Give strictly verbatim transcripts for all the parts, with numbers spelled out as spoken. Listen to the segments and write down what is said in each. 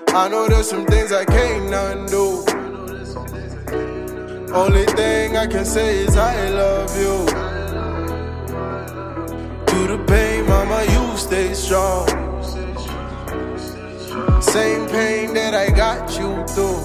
I know there's some things I can't undo. Only thing I can say is I love you. Through the pain, mama, you stay strong. Same pain that I got you through.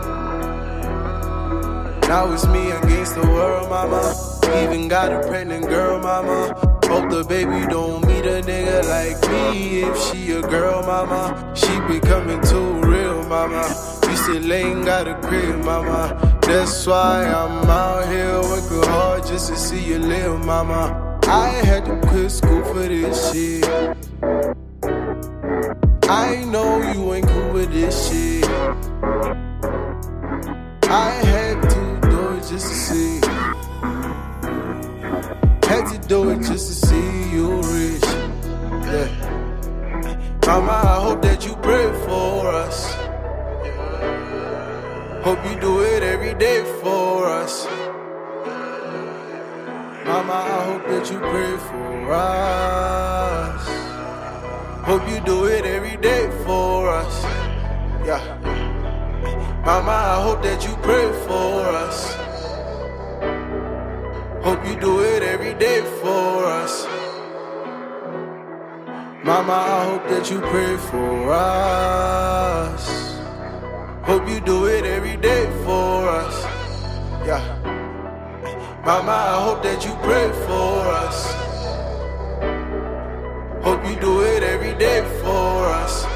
Now it's me against the world, mama. Even got a pregnant girl, mama. Hope the baby don't meet a nigga like me. If she a girl, mama, she becoming too real, mama. You still ain't got a crib, mama. That's why I'm out here working hard just to see you live, mama. I had to quit school for this shit. I know you ain't cool with this shit. I had to do it just to see. Had to do it just to see you rich. Yeah. Mama, I hope that you pray for us. Hope you do it every day for us. Mama, I hope that you pray for us. Hope you do it every day for us. Yeah. Mama, I hope that you pray for us. Hope you do it every day for us. Mama, I hope that you pray for us. Hope you do it every day for us. Yeah. Mama, I hope that you pray for us. Hope you do it every day for us.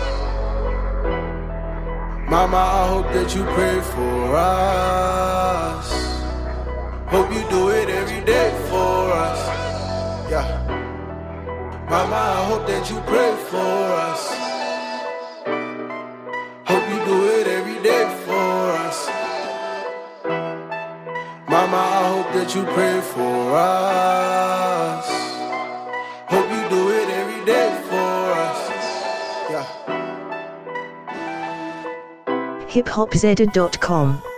Mama, I hope that you pray for us. Hope you do it every day for us. Yeah. Mama, I hope that you pray for us. Hope you do it every day for us. Mama, I hope that you pray for us. Hope you do it every day for us. Yeah. hip hop zedda dot com